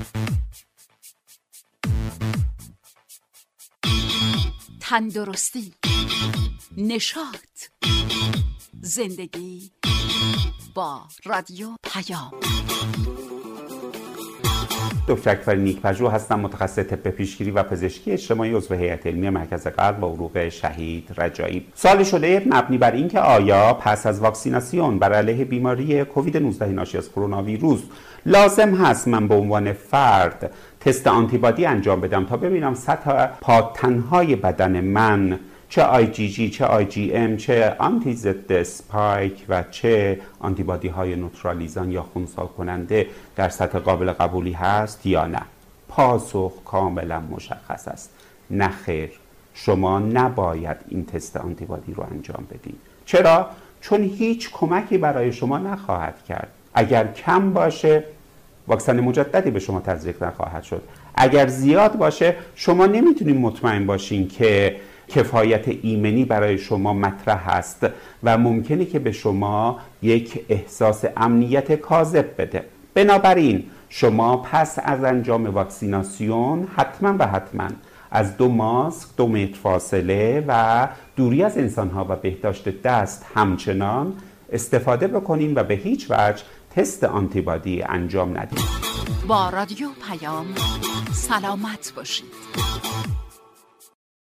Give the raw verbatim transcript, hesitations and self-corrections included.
تندرستی، نشاط، زندگی با رادیو پیام. دکتر اکبر نیک‌پژوه هستم، متخصص طب پیشگیری و پزشکی اجتماعی، عضو هیئت علمی مرکز قلب و عروق شهید رجایی. سوال شده مبنی بر اینکه آیا پس از واکسیناسیون بر علیه بیماری کووید نوزده ناشی از کرونا ویروس لازم هست من به عنوان فرد تست آنتیبادی انجام بدم تا ببینم سطح پادتن‌های بدن من، چه آی جی جی، چه آی جی ام، چه آنتی ضد اسپایک و چه آنتیبادی های نوترالیزان یا خنثی کننده در سطح قابل قبولی هست یا نه؟ پاسخ کاملا مشخص است. نه خیر، شما نباید این تست آنتیبادی رو انجام بدید. چرا؟ چون هیچ کمکی برای شما نخواهد کرد. اگر کم باشه واکسن مجددی به شما تزریق نخواهد شد. اگر زیاد باشه شما نمیتونید مطمئن باشین که کفایت ایمنی برای شما مطرح است و ممکنه که به شما یک احساس امنیت کاذب بده. بنابراین شما پس از انجام واکسیناسیون حتما و حتما از دو ماسک، دو متر فاصله و دوری از انسانها و بهداشت دست همچنان استفاده بکنین و به هیچ وجه تست آنتیبادی انجام ندید. با رادیو پیام سلامت باشید.